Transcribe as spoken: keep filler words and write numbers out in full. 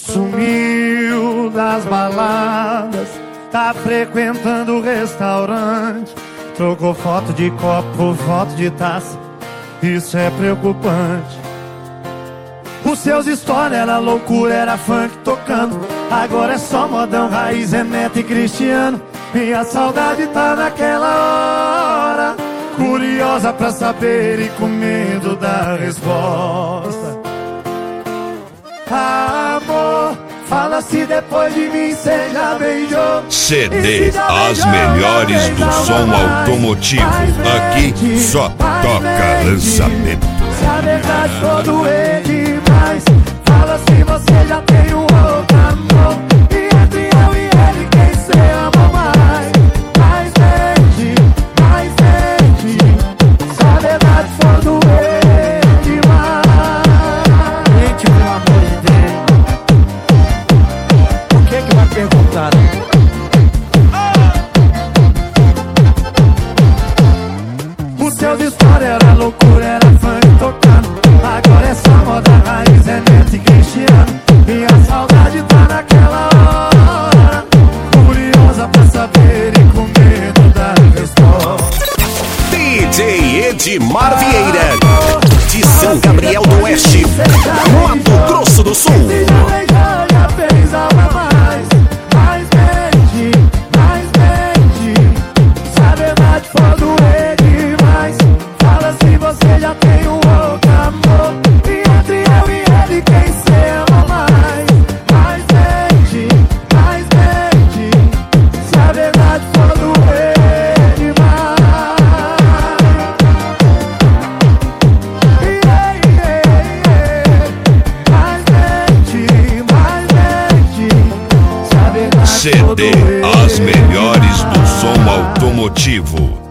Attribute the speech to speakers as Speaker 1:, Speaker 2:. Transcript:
Speaker 1: Sumiu das baladas, tá frequentando o restaurante. Trocou foto de copo por foto de taça, isso é preocupante. Os seus stories era loucura, era funk tocando. Agora é só modão, raiz, é Neto e Cristiano. Minha saudade tá naquela hora, curiosa pra saber e com medo da resposta. Amor, fala se depois de mim cê já beijou.
Speaker 2: C D As Melhores do Som Automotivo. Aqui só toca lançamento.
Speaker 1: Se a verdade for doer demais, fala se você já tem um outro amor. E entre eu e ele, quem cê ama mais? Mais mente, mais mente. Se a verdade for doer demais. Gente, pelo amor de Deus, o que que vai perguntar? Os seus stories era loucura, era funk tocando. Agora é só moda, raiz, é Neto e Cristiano. E a saudade tá naquela hora, curiosa pra saber e com medo da resposta.
Speaker 3: D J Edmar Vieira, de São Gabriel do Oeste, Mato Grosso do Sul.
Speaker 1: Se já beijou, já fez algo mais. Mais mente, mais mente. Se a verdade for doer demais, fala se você já tem um outro amor. E entre eu e ele, quem cê ama mais? Mais mente, mais mente. Se a verdade for doer demais. Yeah, yeah, yeah. Mais mente, mais mente. Se a verdade
Speaker 2: C
Speaker 1: for
Speaker 2: D
Speaker 1: doer
Speaker 2: As Melhores do
Speaker 1: demais.
Speaker 2: Som Automotivo.